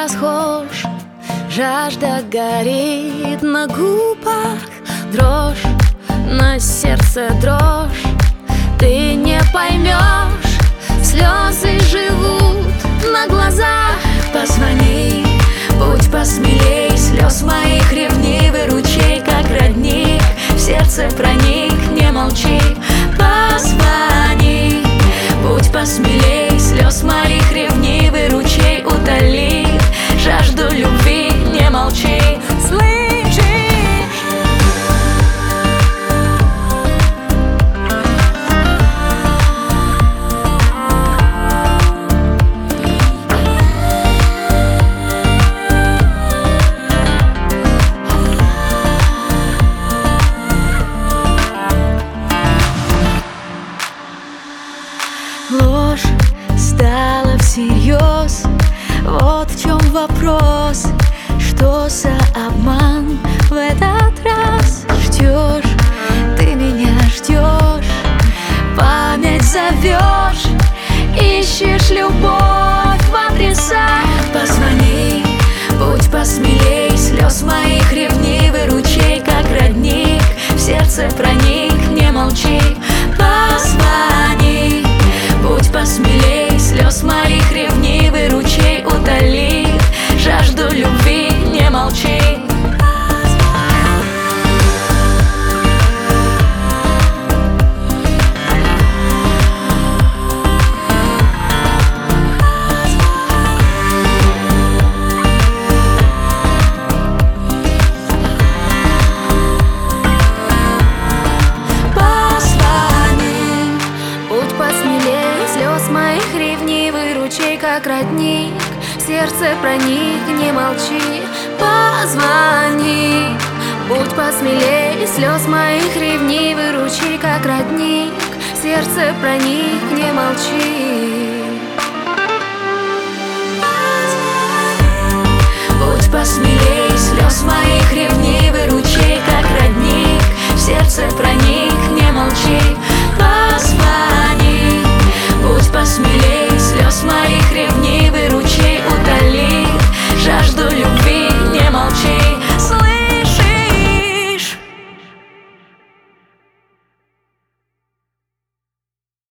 расхож, жажда горит на губах, дрожь, на сердце дрожь. Ты не поймешь, слезы живут на глазах. Позвони, будь посмелей, слез моих ревнивый ручей, как родник, в сердце проник, не молчи. Позвони, будь посмелей, слез моих ревнивый ручей утолит жажду любви, не молчи. Ложь стала всерьез, вот в чем вопрос. Что за обман в этот раз? Ждешь, ты меня ждешь, память зовешь, ищешь любовь в адресах. Позвони, будь посмелей, слез моих ревнивый ручей, как родник, в сердце проник, не молчи. Позвони, будь посмелей, слез моих ревнивый ручей утолит жажду любви, не молчи. Моих ревнивый ручей, как родник, в сердце проник, не молчи. Позвони, будь посмелей, слез моих ревнивый ручей, как родник, в сердце проник, не молчи. Будь посмелей, слез моих ревнивый